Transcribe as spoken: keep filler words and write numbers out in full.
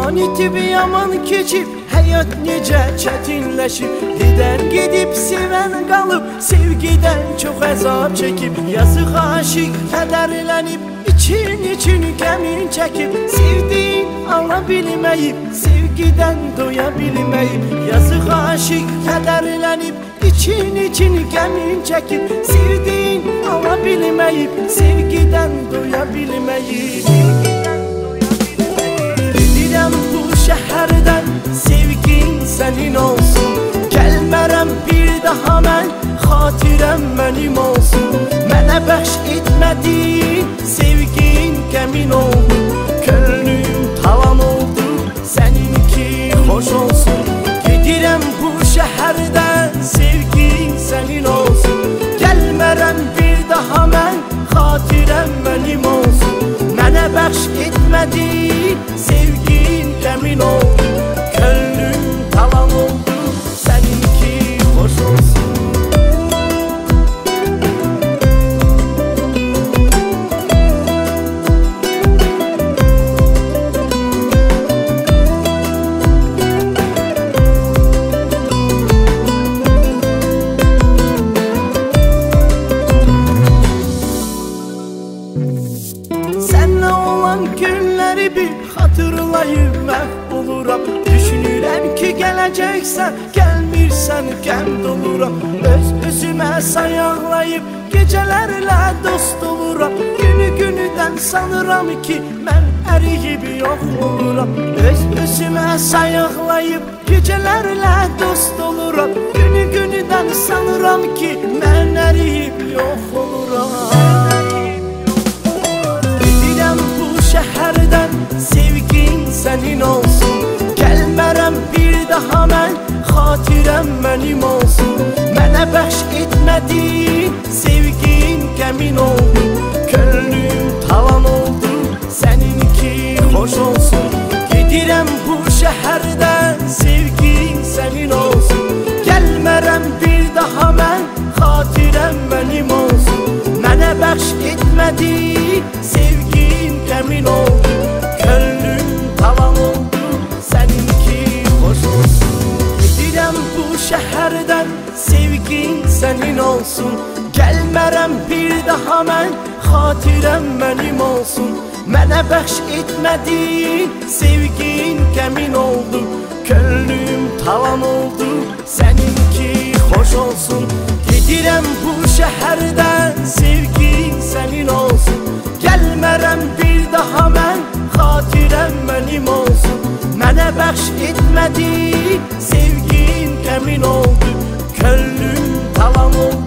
Zaman itib yaman keçib, həyat necə çətinləşib. Gedən gedib, sevən qalıb, sevgidən çox əzab çəkib. Yazıq aşiq kədərlənib, için-için qəmin çəkib. Sevdiyin ala bilməyib, sevgidən doya bilməyib. Yazıq aşiq kədərlənib, için-için qəmin çəkib. Sevdiyin ala bilməyib, sevgidən doya bilməyib. Gedirəm bu şəhərdən, sevgin sənin olsun. Gəlmərəm bir daha mən, xatirəm mənim olsun. Mənə bəxş etmədiyin sevgin qəmin oldu. Könlüm talan oldu, səninki xoş olsun. Gedirəm bu şəhərdən, sevgin sənin olsun. Gəlmərəm bir daha mən, xatirəm mənim olsun. Mənə bəxş etmədiyin sevgin qəmin oldu. Könlüm talan oldu, səninki xoş olsun. Sənlə olan günləri bir xatırlayıb məhv oluram. Düşünürəm ki gələcəksən, gəlmirsən qəm doluram. Öz özümə sayaqlayıb gecələrlə dost oluram. Günü günüdən sanıram ki mən əriyib yox oluram. Öz özümə sayaqlayıb gecələrlə dost oluram. Günü günüdən sanıram ki mən əriyib yox oluram. Şəhərdən sevgin sənin olsun. Gəlmərəm bir daha mən, xatirəm mənim olsun. Mənə bəxş etmədiyin sevgin qəmin oldu. Könlüm talan oldu, səninki xoş olsun. Gedirəm bu şəhərdən, sevgin sənin olsun. Gəlmərəm bir daha mən, xatirəm mənim olsun. Mənə bəxş etmədiyin sevgin qəmin oldu. Könlüm talan oldu, səninki xoş olsun. Gedirəm bu şəhərdən, sevgin sənin olsun. Gəlmərəm bir daha mən, xatirəm mənim olsun. Mənə bəxş etmədiyin sevgin qəmin oldu. Könlüm talan oldu, səninki xoş olsun. Gedirəm bu şəhərdən, sevgin sənin olsun. Gəlmərəm bir daha mən, xatirəm mənim olsun. Mənə bəxş etmədiyin sevgin qəmin oldu. Könlüm talan oldu.